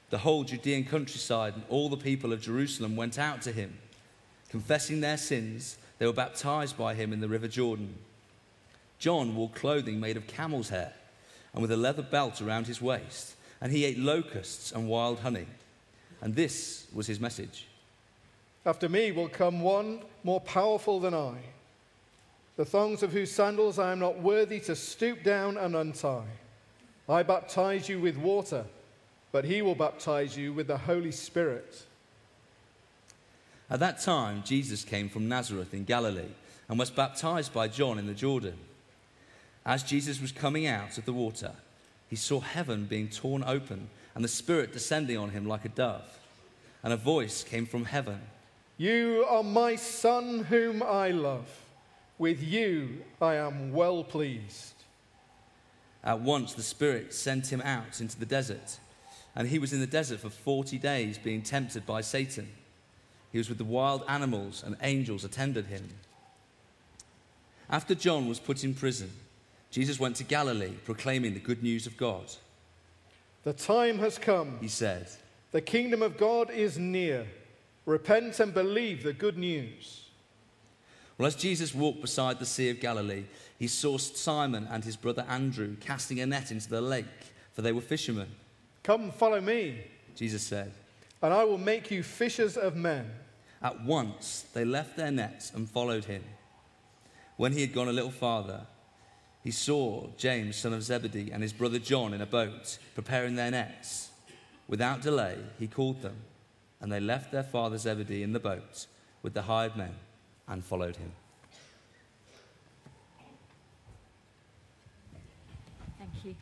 The whole Judean countryside and all the people of Jerusalem went out to him. Confessing their sins, they were baptized by him in the river Jordan. John wore clothing made of camel's hair and with a leather belt around his waist, and he ate locusts and wild honey. And this was his message. After me will come one more powerful than I, the thongs of whose sandals I am not worthy to stoop down and untie. I baptize you with water, but he will baptize you with the Holy Spirit. At that time, Jesus came from Nazareth in Galilee and was baptized by John in the Jordan. As Jesus was coming out of the water, he saw heaven being torn open and the Spirit descending on him like a dove. And a voice came from heaven. "You are my Son whom I love. With you I am well pleased." At once the Spirit sent him out into the desert, and he was in the desert for 40 days being tempted by Satan. He was with the wild animals, and angels attended him. After John was put in prison, Jesus went to Galilee, proclaiming the good news of God. "The time has come," he said. "The kingdom of God is near. Repent and believe the good news." Well, as Jesus walked beside the Sea of Galilee, he saw Simon and his brother Andrew casting a net into the lake, for they were fishermen. "Come, follow me," Jesus said, "and I will make you fishers of men." At once they left their nets and followed him. When he had gone a little farther, he saw James, son of Zebedee, and his brother John in a boat, preparing their nets. Without delay, he called them, and they left their father Zebedee in the boat with the hired men and followed him. Thank you.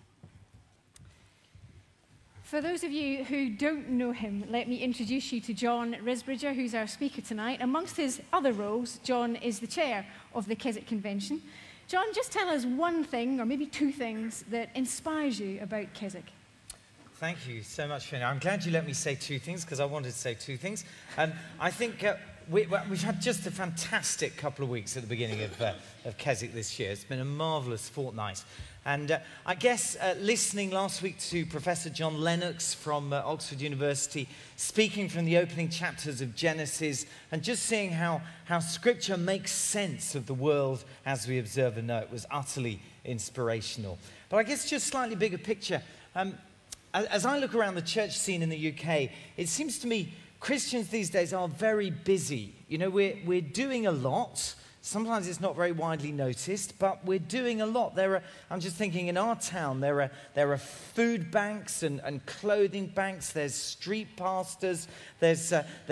For those of you who don't know him, let me introduce you to John Risbridger, who's our speaker tonight. Amongst his other roles, John is the chair of the Keswick Convention. John, just tell us one thing, or maybe two things, that inspires you about Keswick. Thank you so much, Fiona. I'm glad you let me say two things, because I wanted to say two things. I think we've had just a fantastic couple of weeks at the beginning of Keswick this year. It's been a marvellous fortnight. And I guess listening last week to Professor John Lennox from Oxford University, speaking from the opening chapters of Genesis, and just seeing how Scripture makes sense of the world as we observe and know it, was utterly inspirational. But I guess just slightly bigger picture, as I look around the church scene in the UK, it seems to me Christians these days are very busy. You know, we're doing a lot. Sometimes it's not very widely noticed, but we're doing a lot. I'm just thinking in our town, there are food banks and clothing banks. There's street pastors. There's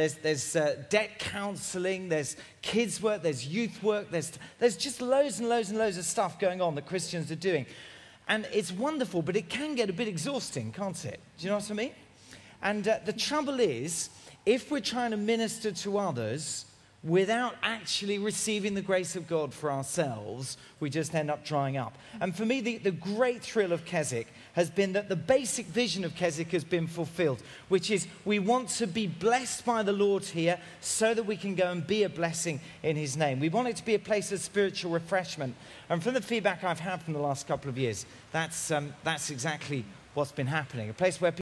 debt counselling. There's kids work. There's youth work. There's just loads and loads and loads of stuff going on that Christians are doing. And it's wonderful, but it can get a bit exhausting, can't it? Do you know what I mean? And the trouble is, if we're trying to minister to others without actually receiving the grace of God for ourselves, we just end up drying up. And for me, the great thrill of Keswick has been that the basic vision of Keswick has been fulfilled, which is we want to be blessed by the Lord here so that we can go and be a blessing in his name. We want it to be a place of spiritual refreshment. And from the feedback I've had from the last couple of years, that's exactly what's been happening. A place where people...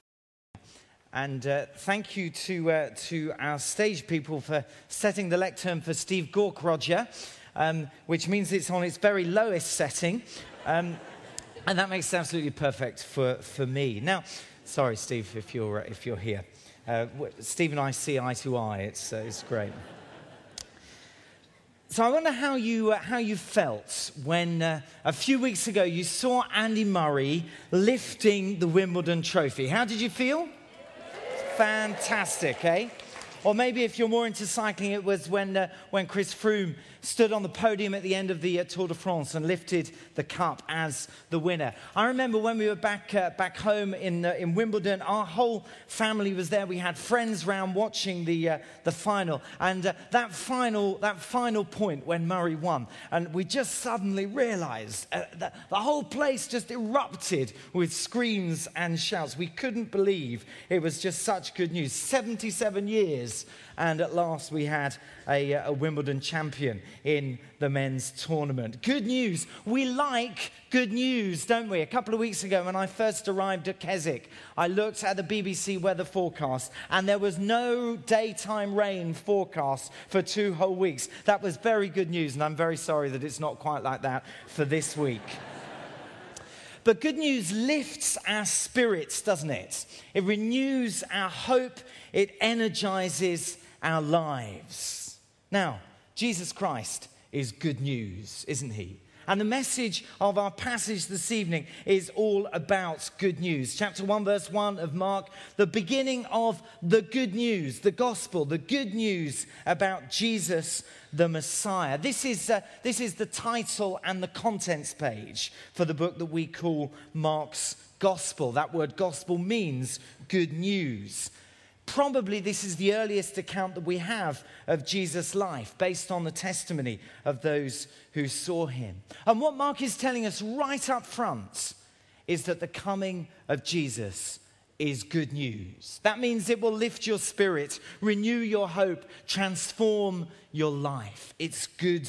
And thank you to our stage people for setting the lectern for Steve Gaukrodger, which means it's on its very lowest setting. And that makes it absolutely perfect for me. Now, sorry, Steve, if you're here. Steve and I see eye to eye. It's great. So I wonder how you felt when a few weeks ago you saw Andy Murray lifting the Wimbledon trophy. How did you feel? Fantastic, eh? Or maybe if you're more into cycling, it was when Chris Froome stood on the podium at the end of the Tour de France and lifted the cup as the winner. I remember when we were back home in Wimbledon, our whole family was there. We had friends round watching the final, and that final point when Murray won, and we just suddenly realised that the whole place just erupted with screams and shouts. We couldn't believe it was just such good news. 77 years years. And at last we had a Wimbledon champion in the men's tournament. Good news. We like good news, don't we? A couple of weeks ago when I first arrived at Keswick, I looked at the BBC weather forecast and there was no daytime rain forecast for 2 whole weeks. That was very good news, and I'm very sorry that it's not quite like that for this week. But good news lifts our spirits, doesn't it? It renews our hope. It energizes our lives. Now, Jesus Christ is good news, isn't he? And the message of our passage this evening is all about good news. Chapter 1, verse 1 of Mark, the beginning of the good news, the gospel, the good news about Jesus, the Messiah. This is the title and the contents page for the book that we call Mark's Gospel. That word gospel means good news. Probably this is the earliest account that we have of Jesus' life, based on the testimony of those who saw him. And what Mark is telling us right up front is that the coming of Jesus is good news. That means it will lift your spirit, renew your hope, transform your life. It's good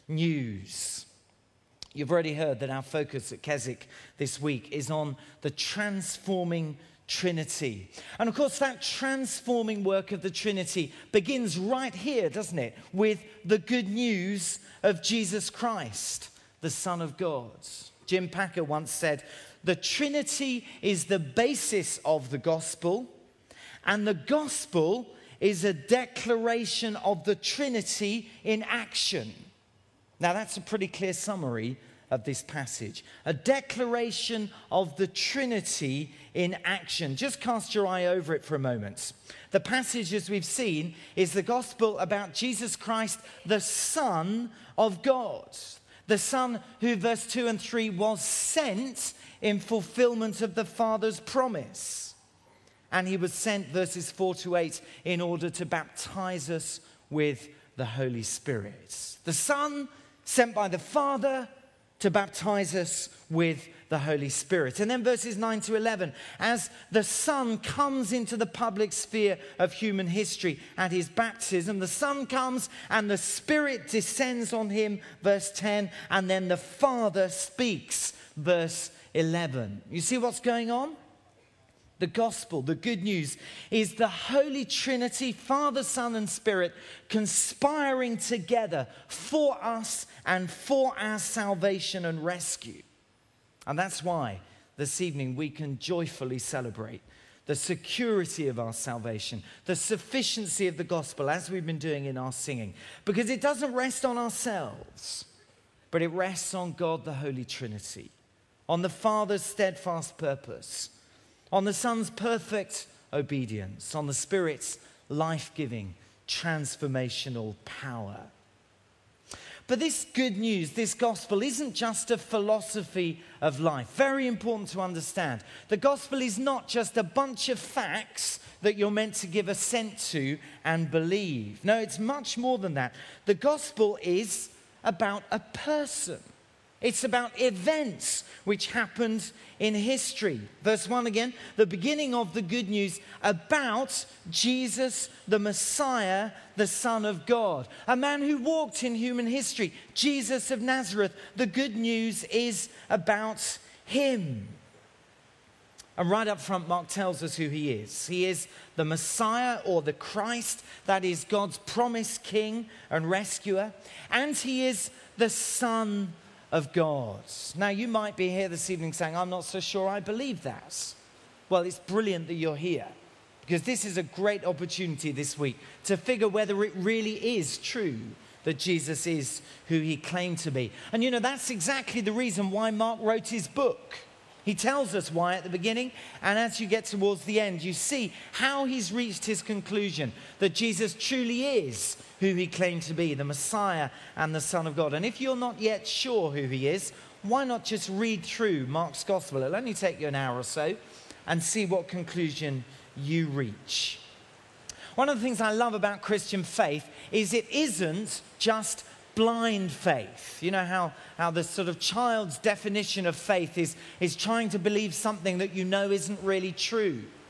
news. You've already heard that our focus at Keswick this week is on the transforming Trinity. And of course, that transforming work of the Trinity begins right here, doesn't it? With the good news of Jesus Christ, the Son of God. Jim Packer once said, the Trinity is the basis of the gospel, and the gospel is a declaration of the Trinity in action. Now, that's a pretty clear summary of this passage. A declaration of the Trinity in action. Just cast your eye over it for a moment. The passage, as we've seen, is the gospel about Jesus Christ, the Son of God. The Son who, verse 2 and 3, was sent in fulfillment of the Father's promise. And he was sent, verses 4 to 8, in order to baptize us with the Holy Spirit. The Son sent by the Father to baptize us with the Holy Spirit. And then verses 9 to 11, as the Son comes into the public sphere of human history at his baptism, the Son comes and the Spirit descends on him, verse 10, and then the Father speaks, verse 11. You see what's going on? The gospel, the good news, is the Holy Trinity, Father, Son, and Spirit, conspiring together for us and for our salvation and rescue. And that's why this evening we can joyfully celebrate the security of our salvation, the sufficiency of the gospel, as we've been doing in our singing. Because it doesn't rest on ourselves, but it rests on God, the Holy Trinity, on the Father's steadfast purpose, on the Son's perfect obedience, on the Spirit's life-giving, transformational power. But this good news, this gospel, isn't just a philosophy of life. Very important to understand. The gospel is not just a bunch of facts that you're meant to give assent to and believe. No, it's much more than that. The gospel is about a person. It's about events which happened in history. Verse 1 again, the beginning of the good news about Jesus, the Messiah, the Son of God. A man who walked in human history, Jesus of Nazareth. The good news is about him. And right up front, Mark tells us who he is. He is the Messiah, or the Christ, that is God's promised king and rescuer. And he is the Son of God. Now, you might be here this evening saying, I'm not so sure I believe that. Well, it's brilliant that you're here, because this is a great opportunity this week to figure whether it really is true that Jesus is who he claimed to be. And you know, that's exactly the reason why Mark wrote his book. He tells us why at the beginning, and as you get towards the end, you see how he's reached his conclusion that Jesus truly is who he claimed to be, the Messiah and the Son of God. And if you're not yet sure who he is, why not just read through Mark's Gospel? It'll only take you an hour or so, and see what conclusion you reach. One of the things I love about Christian faith is it isn't just blind faith. You know how the sort of child's definition of faith is trying to believe something that you know isn't really true.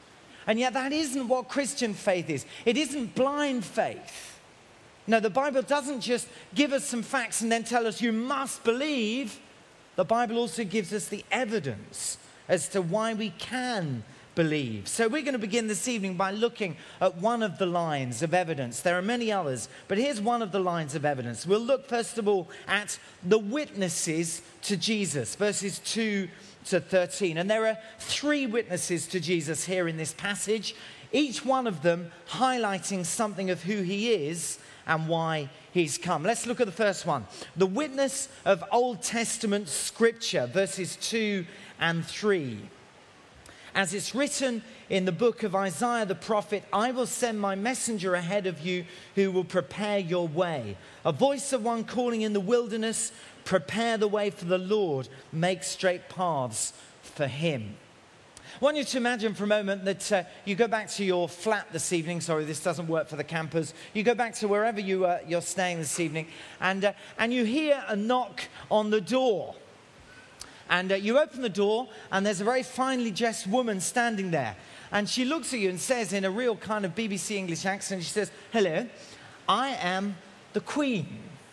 And yet that isn't what Christian faith is. It isn't blind faith. No, the Bible doesn't just give us some facts and then tell us you must believe. The Bible also gives us the evidence as to why we can believe. So we're going to begin this evening by looking at one of the lines of evidence. There are many others, but here's one of the lines of evidence. We'll look first of all at the witnesses to Jesus, verses 2 to 13. And there are 3 witnesses to Jesus here in this passage, each one of them highlighting something of who he is and why he's come. Let's look at the first one. The witness of Old Testament scripture, verses 2 and 3. As it's written in the book of Isaiah the prophet, I will send my messenger ahead of you who will prepare your way. A voice of one calling in the wilderness, prepare the way for the Lord, make straight paths for him. I want you to imagine for a moment that you go back to your flat this evening. Sorry, this doesn't work for the campers. You go back to wherever you're staying this evening, and you hear a knock on the door. And you open the door, and there's a very finely dressed woman standing there. And she looks at you and says in a real kind of BBC English accent, she says, hello, I am the Queen.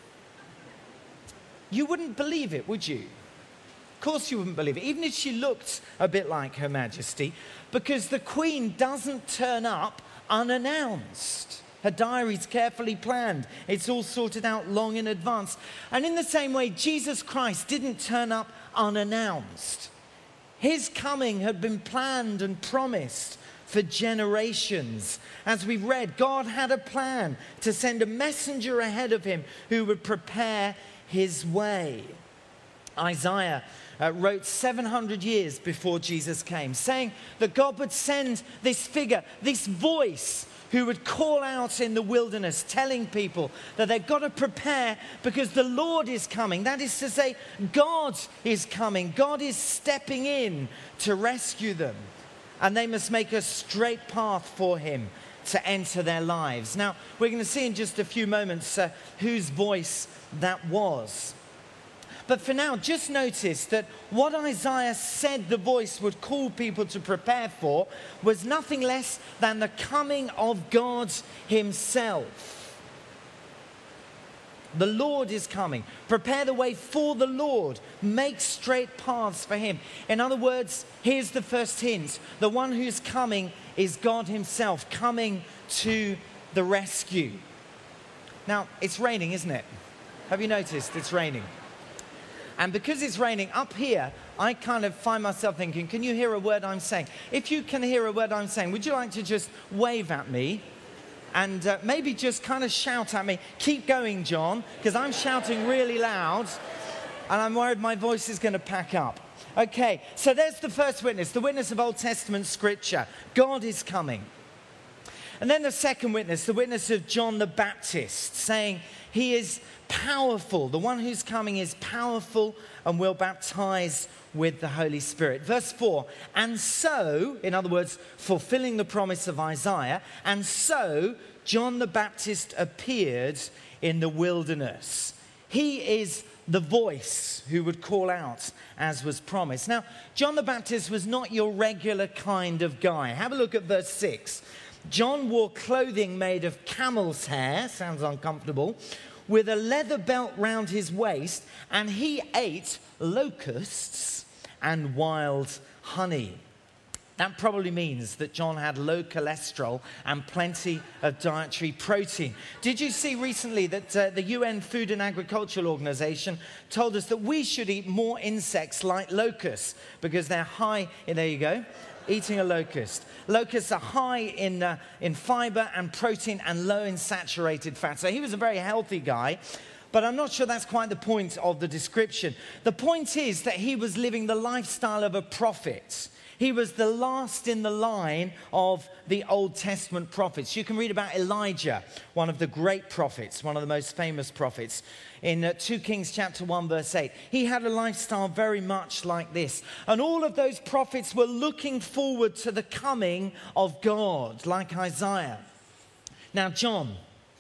You wouldn't believe it, would you? Of course you wouldn't believe it, even if she looked a bit like Her Majesty, because the Queen doesn't turn up unannounced. Her diary's carefully planned. It's all sorted out long in advance. And in the same way, Jesus Christ didn't turn up unannounced. His coming had been planned and promised for generations. As we read, God had a plan to send a messenger ahead of him who would prepare his way. Isaiah wrote 700 years before Jesus came, saying that God would send this figure, this voice, who would call out in the wilderness, telling people that they've got to prepare because the Lord is coming. That is to say, God is coming. God is stepping in to rescue them. And they must make a straight path for him to enter their lives. Now, we're going to see in just a few moments whose voice that was. But for now, just notice that what Isaiah said the voice would call people to prepare for was nothing less than the coming of God himself. The Lord is coming. Prepare the way for the Lord. Make straight paths for him. In other words, here's the first hint. The one who's coming is God himself, coming to the rescue. Now, it's raining, isn't it? Have you noticed it's raining? And because it's raining up here, I kind of find myself thinking, can you hear a word I'm saying? If you can hear a word I'm saying, would you like to just wave at me? And maybe just kind of shout at me. Keep going, John, because I'm shouting really loud. And I'm worried my voice is going to pack up. Okay, so there's the first witness, the witness of Old Testament scripture. God is coming. And then the second witness, the witness of John the Baptist, saying he is powerful. The one who's coming is powerful and will baptize with the Holy Spirit. Verse 4, and so, in other words, fulfilling the promise of Isaiah, and so John the Baptist appeared in the wilderness. He is the voice who would call out as was promised. Now, John the Baptist was not your regular kind of guy. Have a look at verse 6. John wore clothing made of camel's hair, sounds uncomfortable, with a leather belt round his waist, and he ate locusts and wild honey. That probably means that John had low cholesterol and plenty of dietary protein. Did you see recently that the UN Food and Agriculture Organization told us that we should eat more insects like locusts because they're high, there you go, eating a locust. Locusts are high in fiber and protein and low in saturated fat. So he was a very healthy guy, but I'm not sure that's quite the point of the description. The point is that he was living the lifestyle of a prophet. He was the last in the line of the Old Testament prophets. You can read about Elijah, one of the great prophets, one of the most famous prophets, in 2 Kings chapter 1, verse 8. He had a lifestyle very much like this. And all of those prophets were looking forward to the coming of God, like Isaiah. Now, John,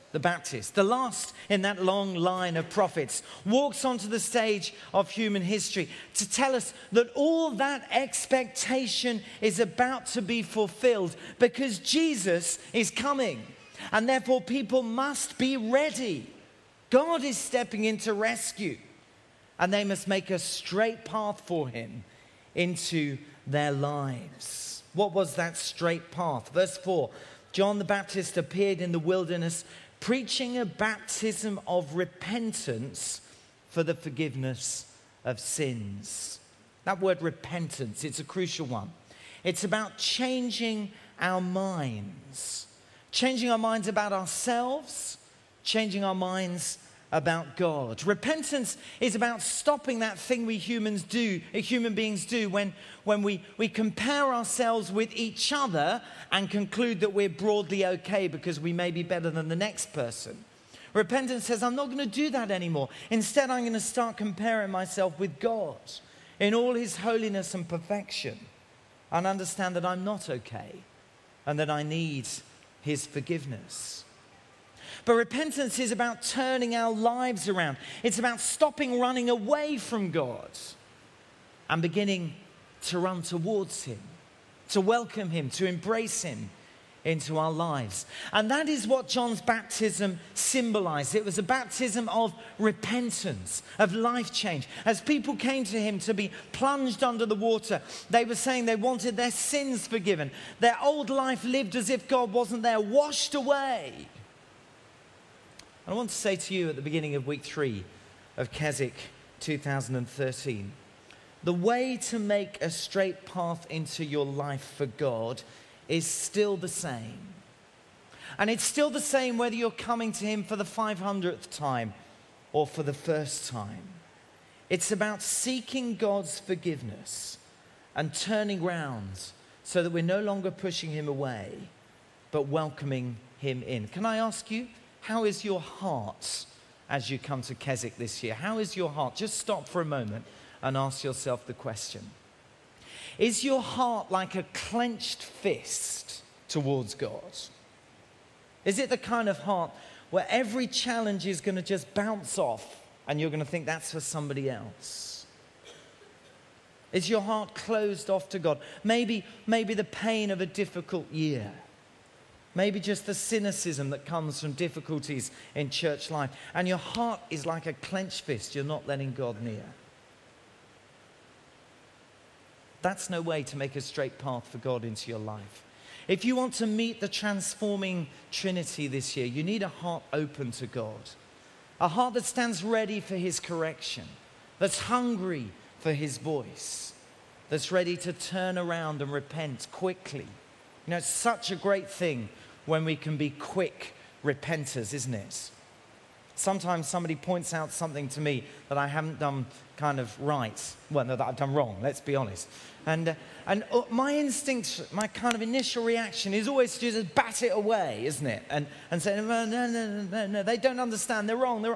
the Baptist, the last in that long line of prophets, walks onto the stage of human history to tell us that all that expectation is about to be fulfilled because Jesus is coming. And therefore people must be ready. God is stepping in to rescue. And they must make a straight path for him into their lives. What was that straight path? Verse 4, John the Baptist appeared in the wilderness preaching a baptism of repentance for the forgiveness of sins. That word repentance, it's a crucial one. It's about changing our minds. Changing our minds about ourselves, changing our minds about God. Repentance is about stopping that thing we human beings do when we compare ourselves with each other and conclude that we're broadly okay because we may be better than the next person. Repentance says, I'm not going to do that anymore. Instead, I'm going to start comparing myself with God in all his holiness and perfection and understand that I'm not okay and that I need his forgiveness. But repentance is about turning our lives around. It's about stopping running away from God and beginning to run towards him, to welcome him, to embrace him into our lives. And that is what John's baptism symbolized. It was a baptism of repentance, of life change. As people came to him to be plunged under the water, they were saying they wanted their sins forgiven. Their old life lived as if God wasn't there, washed away. I want to say to you at the beginning of week 3 of Keswick 2013, the way to make a straight path into your life for God is still the same. And it's still the same whether you're coming to him for the 500th time or for the first time. It's about seeking God's forgiveness and turning round so that we're no longer pushing him away, but welcoming him in. Can I ask you, how is your heart as you come to Keswick this year? How is your heart? Just stop for a moment and ask yourself the question. Is your heart like a clenched fist towards God? Is it the kind of heart where every challenge is going to just bounce off and you're going to think that's for somebody else? Is your heart closed off to God? Maybe the pain of a difficult year. Maybe just the cynicism that comes from difficulties in church life. And your heart is like a clenched fist. You're not letting God near. That's no way to make a straight path for God into your life. If you want to meet the transforming Trinity this year, you need a heart open to God. A heart that stands ready for his correction. That's hungry for his voice. That's ready to turn around and repent quickly. You know, it's such a great thing when we can be quick repenters, isn't it? Sometimes somebody points out something to me that I haven't done kind of right. Well, no, that I've done wrong, let's be honest. And my instinct, my kind of initial reaction is always to just bat it away, isn't it? And say, no, they don't understand, they're wrong.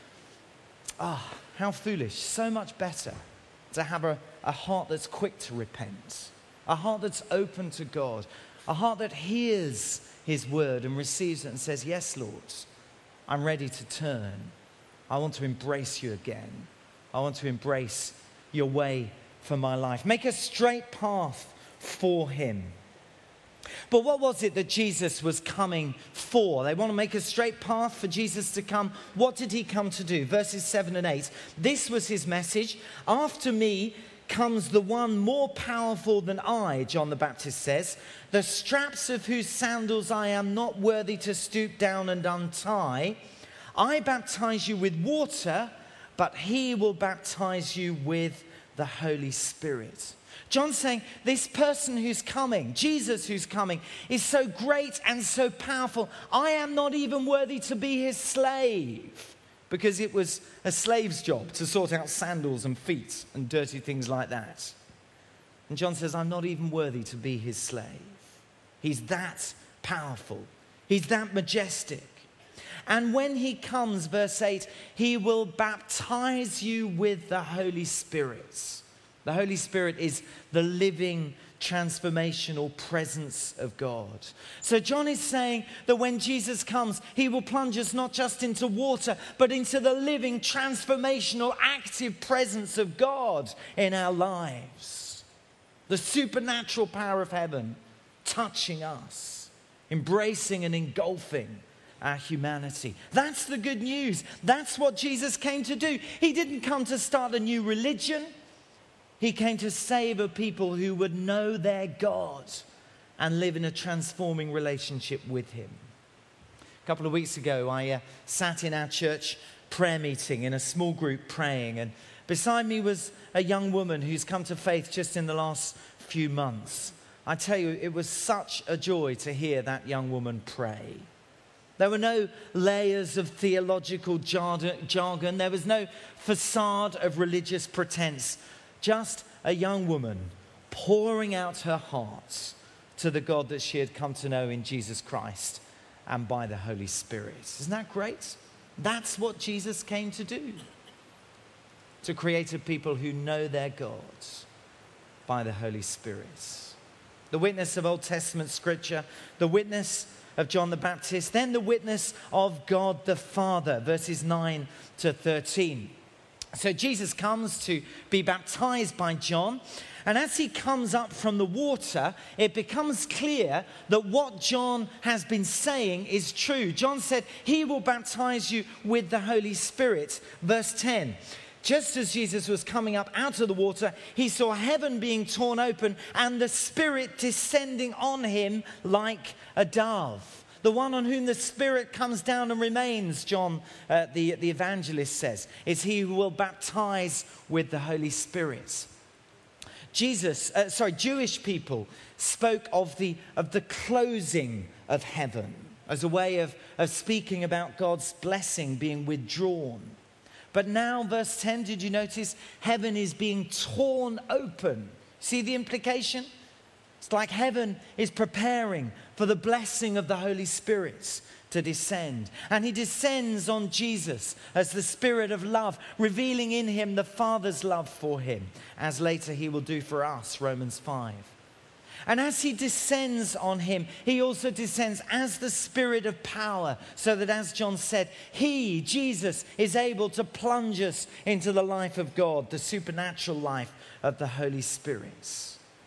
Ah, how foolish. So much better to have a heart that's quick to repent, a heart that's open to God, a heart that hears his word and receives it and says, yes, Lord, I'm ready to turn. I want to embrace you again. I want to embrace your way for my life. Make a straight path for him. But what was it that Jesus was coming for? They want to make a straight path for Jesus to come. What did he come to do? Verses 7 and 8. This was his message. After me comes the one more powerful than I, John the Baptist says, the straps of whose sandals I am not worthy to stoop down and untie. I baptize you with water, but he will baptize you with the Holy Spirit. John's saying this person who's coming, Jesus who's coming, is so great and so powerful. I am not even worthy to be his slave, because it was a slave's job to sort out sandals and feet and dirty things like that. And John says, I'm not even worthy to be his slave. He's that powerful. He's that majestic. And when he comes, verse 8, he will baptize you with the Holy Spirit. The Holy Spirit is the living transformational presence of God. So John is saying that when Jesus comes, he will plunge us not just into water, but into the living, transformational, active presence of God in our lives. The supernatural power of heaven touching us, embracing and engulfing our humanity. That's the good news. That's what Jesus came to do. He didn't come to start a new religion. He came to save a people who would know their God and live in a transforming relationship with him. A couple of weeks ago, I sat in our church prayer meeting in a small group praying, and beside me was a young woman who's come to faith just in the last few months. I tell you, it was such a joy to hear that young woman pray. There were no layers of theological jargon. There was no facade of religious pretense. Just a young woman pouring out her heart to the God that she had come to know in Jesus Christ and by the Holy Spirit. Isn't that great? That's what Jesus came to do. To create a people who know their God by the Holy Spirit. The witness of Old Testament scripture, the witness of John the Baptist, then the witness of God the Father, verses 9 to 13. So Jesus comes to be baptized by John, and as he comes up from the water, it becomes clear that what John has been saying is true. John said, he will baptize you with the Holy Spirit. Verse 10, just as Jesus was coming up out of the water, he saw heaven being torn open and the Spirit descending on him like a dove. The one on whom the Spirit comes down and remains, John, the evangelist says, is he who will baptize with the Holy Spirit. Jewish people spoke of the closing of heaven as a way of speaking about God's blessing being withdrawn. But now, verse 10, did you notice? Heaven is being torn open. See the implication? It's like heaven is preparing for the blessing of the Holy Spirit to descend. And he descends on Jesus as the Spirit of love, revealing in him the Father's love for him, as later he will do for us, Romans 5. And as he descends on him, he also descends as the Spirit of power, so that, as John said, he, Jesus, is able to plunge us into the life of God, the supernatural life of the Holy Spirit.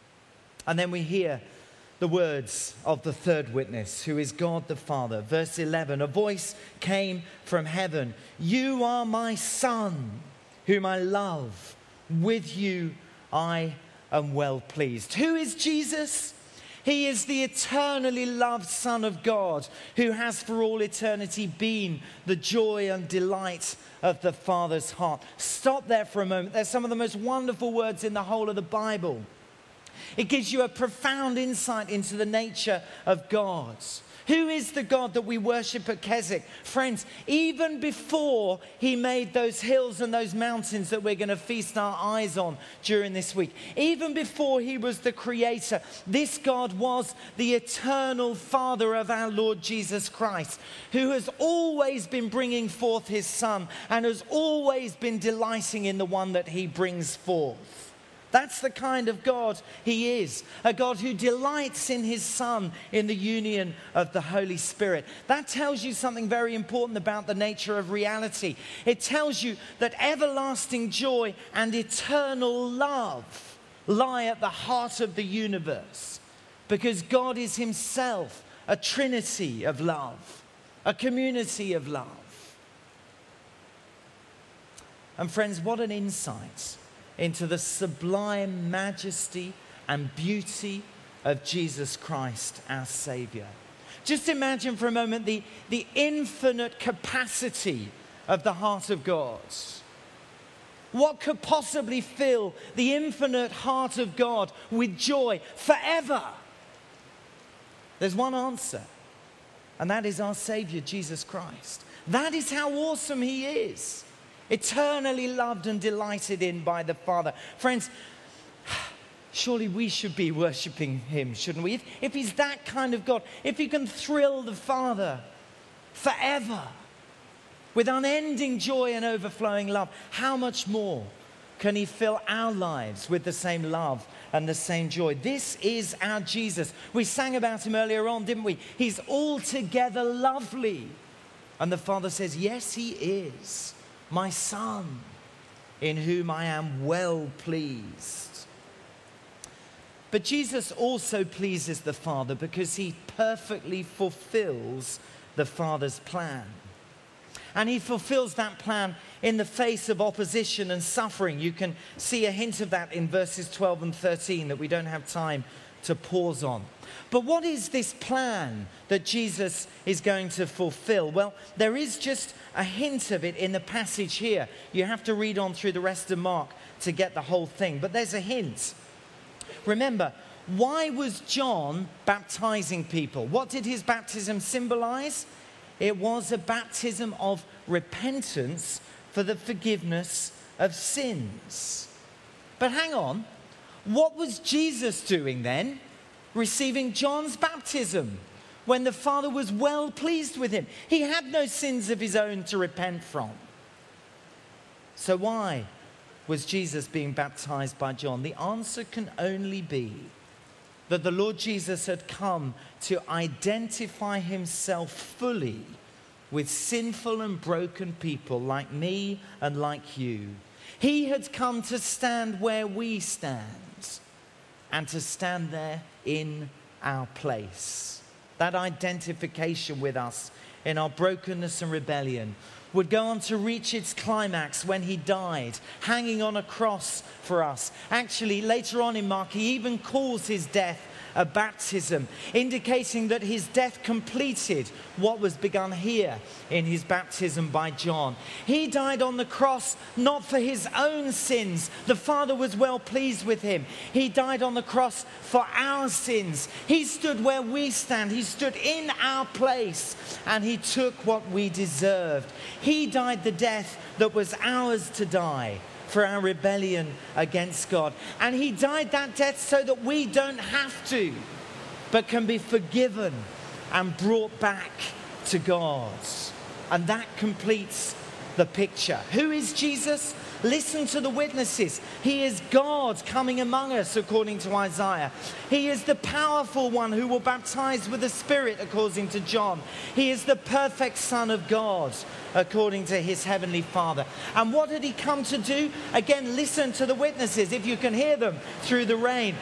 And then we hear the words of the third witness, who is God the Father. Verse 11, a voice came from heaven. You are my Son, whom I love. With you I am well pleased. Who is Jesus? He is the eternally loved Son of God, who has for all eternity been the joy and delight of the Father's heart. Stop there for a moment. They're some of the most wonderful words in the whole of the Bible. It gives you a profound insight into the nature of God. Who is the God that we worship at Keswick? Friends, even before he made those hills and those mountains that we're going to feast our eyes on during this week, even before he was the creator, this God was the eternal Father of our Lord Jesus Christ, who has always been bringing forth his Son and has always been delighting in the one that he brings forth. That's the kind of God he is, a God who delights in his Son in the union of the Holy Spirit. That tells you something very important about the nature of reality. It tells you that everlasting joy and eternal love lie at the heart of the universe, because God is himself a trinity of love, a community of love. And friends, what an insight into the sublime majesty and beauty of Jesus Christ, our Savior. Just imagine for a moment the infinite capacity of the heart of God. What could possibly fill the infinite heart of God with joy forever? There's one answer, and that is our Savior, Jesus Christ. That is how awesome he is. Eternally loved and delighted in by the Father. Friends, surely we should be worshipping him, shouldn't we? If he's that kind of God, if he can thrill the Father forever with unending joy and overflowing love, how much more can he fill our lives with the same love and the same joy. This is our Jesus. We sang about him earlier on, didn't we? He's altogether lovely. And the Father says, yes, he is my Son, in whom I am well pleased. But Jesus also pleases the Father because he perfectly fulfills the Father's plan. And he fulfills that plan in the face of opposition and suffering. You can see a hint of that in verses 12 and 13 that we don't have time to pause on. But what is this plan that Jesus is going to fulfill? Well, there is just a hint of it in the passage here. You have to read on through the rest of Mark to get the whole thing. But there's a hint. Remember, why was John baptizing people? What did his baptism symbolize? It was a baptism of repentance for the forgiveness of sins. But hang on, what was Jesus doing then, receiving John's baptism, when the Father was well pleased with him? He had no sins of his own to repent from. So why was Jesus being baptized by John? The answer can only be that the Lord Jesus had come to identify himself fully with sinful and broken people like me and like you. He had come to stand where we stand and to stand there in our place. That identification with us in our brokenness and rebellion would go on to reach its climax when he died, hanging on a cross for us. Actually, later on in Mark, he even calls his death a baptism, indicating that his death completed what was begun here in his baptism by John. He died on the cross not for his own sins. The Father was well pleased with him. He died on the cross for our sins. He stood where we stand. He stood in our place, and he took what we deserved. He died the death that was ours to die for our rebellion against God. And he died that death so that we don't have to, but can be forgiven and brought back to God. And that completes the picture. Who is Jesus? Listen to the witnesses. He is God coming among us, according to Isaiah. He is the powerful one who will baptize with the Spirit, according to John. He is the perfect Son of God, according to his heavenly Father. And what did he come to do? Again, listen to the witnesses, if you can hear them through the rain.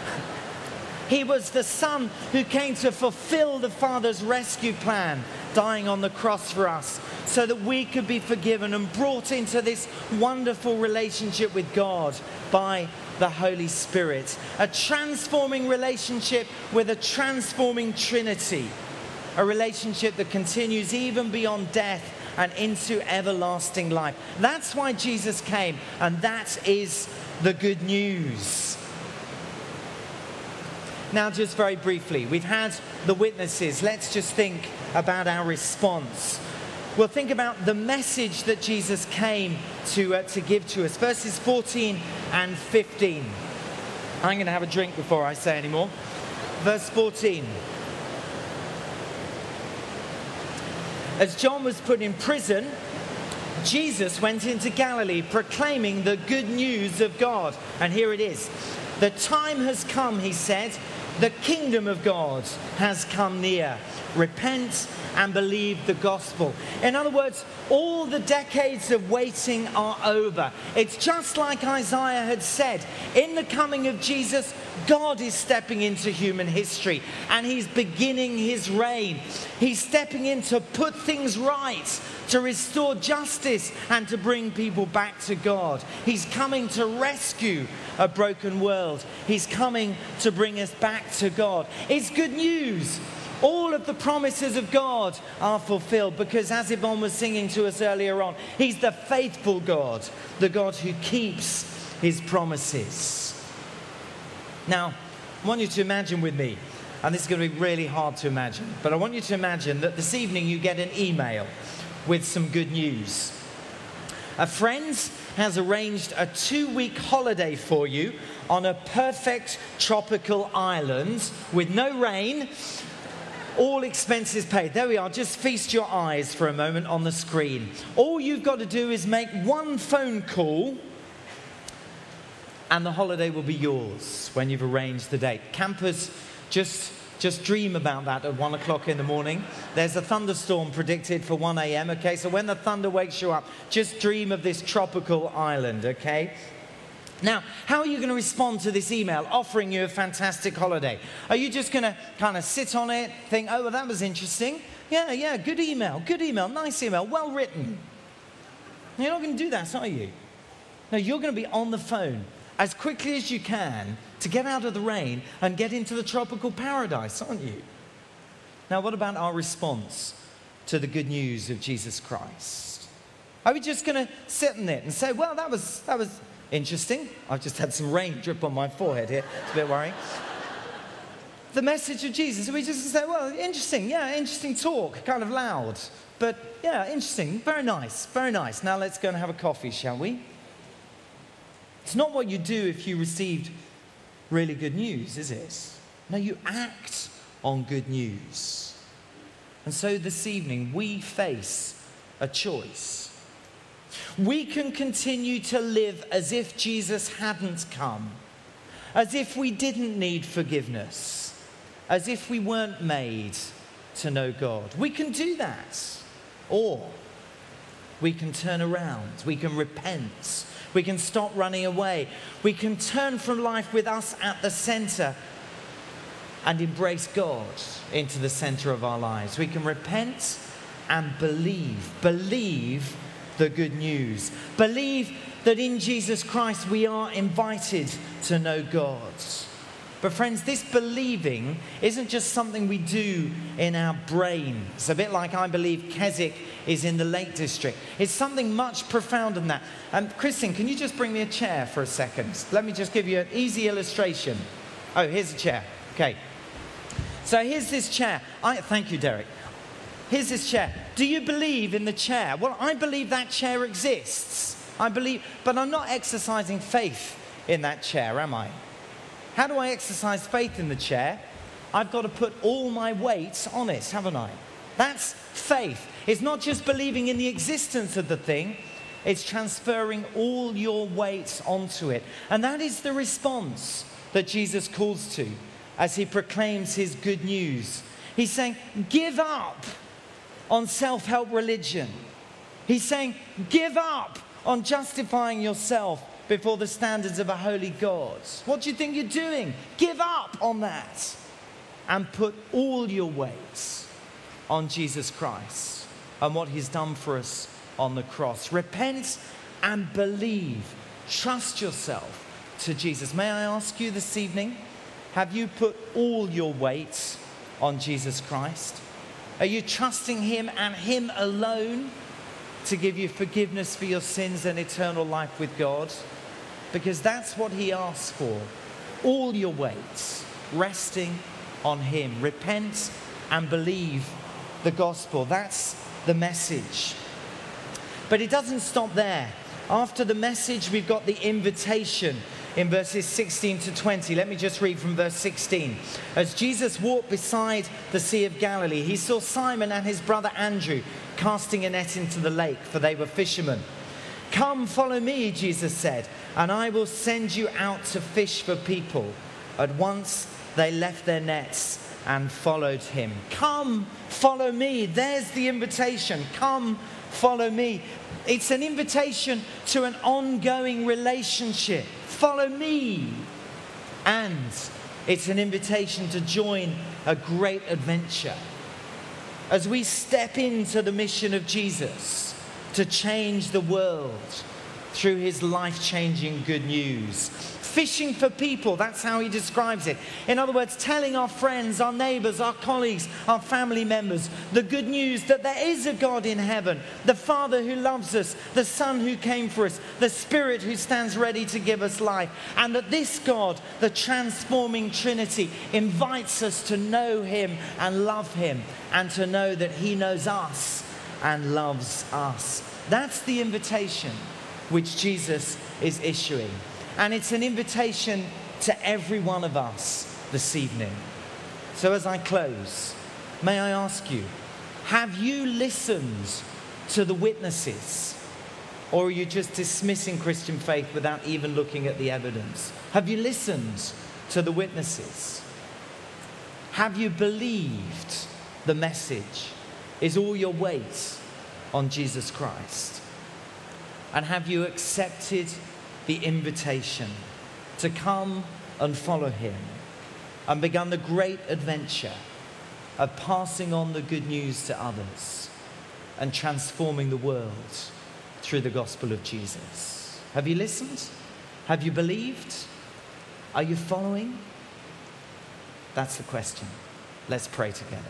He was the Son who came to fulfill the Father's rescue plan, dying on the cross for us, so that we could be forgiven and brought into this wonderful relationship with God by the Holy Spirit. A transforming relationship with a transforming Trinity. A relationship that continues even beyond death and into everlasting life. That's why Jesus came, and that is the good news. Now, just very briefly, we've had the witnesses. Let's just think about our response. We'll think about the message that Jesus came to give to us. Verses 14 and 15. I'm going to have a drink before I say any more. Verse 14. As John was put in prison, Jesus went into Galilee proclaiming the good news of God. And here it is. The time has come, he said. The kingdom of God has come near. Repent and believe the gospel. In other words, all the decades of waiting are over. It's just like Isaiah had said. In the coming of Jesus, God is stepping into human history, and he's beginning his reign. He's stepping in to put things right, to restore justice, and to bring people back to God. He's coming to rescue a broken world. He's coming to bring us back to God. It's good news. All of the promises of God are fulfilled because, as Yvonne was singing to us earlier on, he's the faithful God, the God who keeps his promises. Now, I want you to imagine with me, and this is going to be really hard to imagine, but I want you to imagine that this evening you get an email with some good news. A friend has arranged a 2-week holiday for you on a perfect tropical island with no rain, all expenses paid. There we are. Just feast your eyes for a moment on the screen. All you've got to do is make one phone call and the holiday will be yours when you've arranged the date. Campers, just dream about that at 1 o'clock in the morning. There's a thunderstorm predicted for 1 a.m., okay? So when the thunder wakes you up, just dream of this tropical island, okay? Now, how are you going to respond to this email offering you a fantastic holiday? Are you just going to kind of sit on it, think, oh, well, that was interesting? Yeah, good email, nice email, well written. You're not going to do that, are you? No, you're going to be on the phone as quickly as you can to get out of the rain and get into the tropical paradise, aren't you? Now, what about our response to the good news of Jesus Christ? Are we just going to sit in it and say, well, that was interesting. I've just had some rain drip on my forehead here. It's a bit worrying. The message of Jesus, are we just say, well, interesting, yeah, interesting talk, kind of loud. But, yeah, interesting, very nice, very nice. Now let's go and have a coffee, shall we? It's not what you do if you received really good news, is it? No, you act on good news. And so this evening, we face a choice. We can continue to live as if Jesus hadn't come, as if we didn't need forgiveness, as if we weren't made to know God. We can do that. Or we can turn around, we can repent, we can stop running away, we can turn from life with us at the center and embrace God into the center of our lives. We can repent and believe the good news. Believe that in Jesus Christ we are invited to know God. But friends, this believing isn't just something we do in our brain. It's a bit like I believe Keswick is in the Lake District. It's something much profounder than that. Kristen, can you just bring me a chair for a second? Let me just give you an easy illustration. Oh, here's a chair. Okay. So here's this chair. Thank you, Derek. Here's this chair. Do you believe in the chair? Well, I believe that chair exists. But I'm not exercising faith in that chair, am I? How do I exercise faith in the chair? I've got to put all my weight on it, haven't I? That's faith. It's not just believing in the existence of the thing, it's transferring all your weight onto it. And that is the response that Jesus calls to as he proclaims his good news. He's saying, give up on self-help religion. He's saying, give up on justifying yourself before the standards of a holy God. What do you think you're doing? Give up on that and put all your weight on Jesus Christ and what he's done for us on the cross. Repent and believe. Trust yourself to Jesus. May I ask you this evening, have you put all your weight on Jesus Christ? Are you trusting him and him alone to give you forgiveness for your sins and eternal life with God? Because that's what he asks for. All your weight resting on him. Repent and believe the gospel. That's the message. But it doesn't stop there. After the message, we've got the invitation in verses 16 to 20. Let me just read from verse 16. As Jesus walked beside the Sea of Galilee, he saw Simon and his brother Andrew casting a net into the lake, for they were fishermen. Come, follow me, Jesus said, and I will send you out to fish for people. At once they left their nets and followed him. Come, follow me. There's the invitation. Come, follow me. It's an invitation to an ongoing relationship. Follow me. And it's an invitation to join a great adventure. As we step into the mission of Jesus to change the world through his life-changing good news. Fishing for people, that's how he describes it. In other words, telling our friends, our neighbors, our colleagues, our family members the good news that there is a God in heaven, the Father who loves us, the Son who came for us, the Spirit who stands ready to give us life, and that this God, the transforming Trinity, invites us to know him and love him, and to know that he knows us and loves us. That's the invitation which Jesus is issuing. And it's an invitation to every one of us this evening. So as I close, may I ask you, have you listened to the witnesses? Or are you just dismissing Christian faith without even looking at the evidence? Have you listened to the witnesses? Have you believed the message? Is all your weight on Jesus Christ? And have you accepted the invitation to come and follow him and begun the great adventure of passing on the good news to others and transforming the world through the gospel of Jesus? Have you listened? Have you believed? Are you following? That's the question. Let's pray together.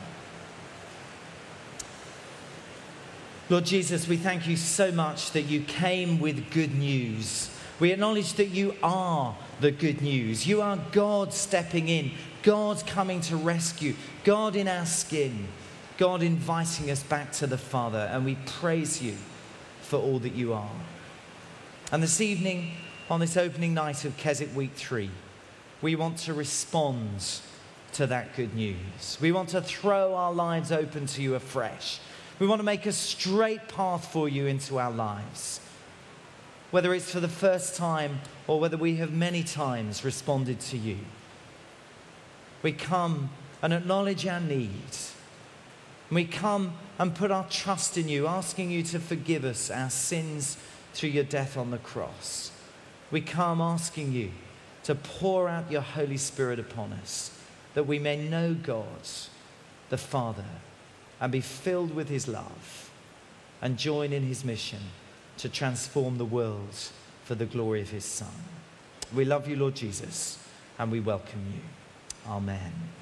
Lord Jesus, we thank you so much that you came with good news. We acknowledge that you are the good news. You are God stepping in, God coming to rescue, God in our skin, God inviting us back to the Father, and we praise you for all that you are. And this evening, on this opening night of Keswick Week 3, we want to respond to that good news. We want to throw our lives open to you afresh. We want to make a straight path for you into our lives. Whether it's for the first time or whether we have many times responded to you. We come and acknowledge our needs. We come and put our trust in you, asking you to forgive us our sins through your death on the cross. We come asking you to pour out your Holy Spirit upon us, that we may know God, the Father, and be filled with his love and join in his mission to transform the world for the glory of his Son. We love you, Lord Jesus, and we welcome you. Amen.